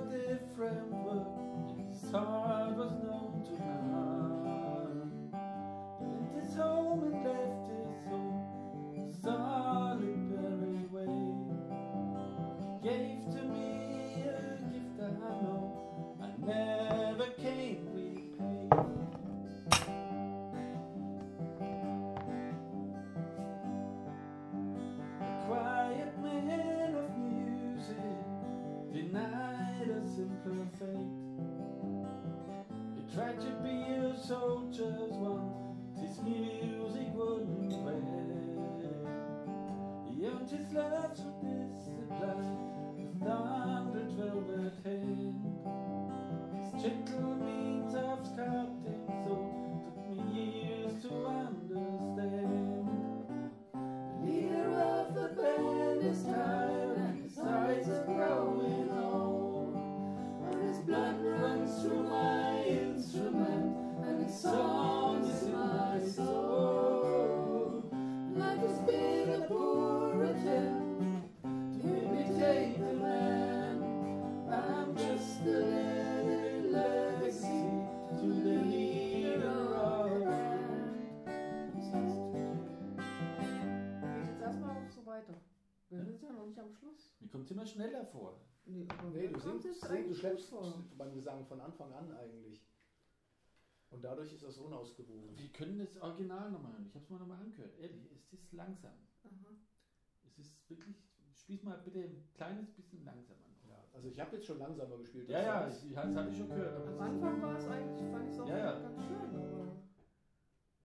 different world. His heart was known to none. He left his home and left his soul a solitary way. He gave to me a gift I know I never can repay. A quiet man of music denied a simpler fate. He tried to be a soldier's one, his music wouldn't wait. He earned his love through discipline, with 100 velvet hand. His gentle means of sculpting soul took me years to understand. The leader of the band is tired and his eyes are growing old. But his blood runs through my instrument and his song is in my soul. Life has been a poor attempt to imitate the man. I'm just a little legacy to the leader of the band. Geht jetzt erstmal so weiter. Wir sind ja noch nicht am Schluss. Mir kommt es immer schneller vor. Nee, Du schleppst beim Gesang von Anfang an eigentlich. Und dadurch ist das unausgewogen. Wir können das Original nochmal hören. Ich habe es mir nochmal angehört. Ehrlich, es ist langsam. Aha. Es ist wirklich. Spiel's mal bitte ein kleines bisschen langsamer noch. Ja, also ich habe jetzt schon langsamer gespielt. Ja, das hatte ich schon gehört. Am Anfang war es eigentlich, fand ich es auch Ja. ganz schön. Aber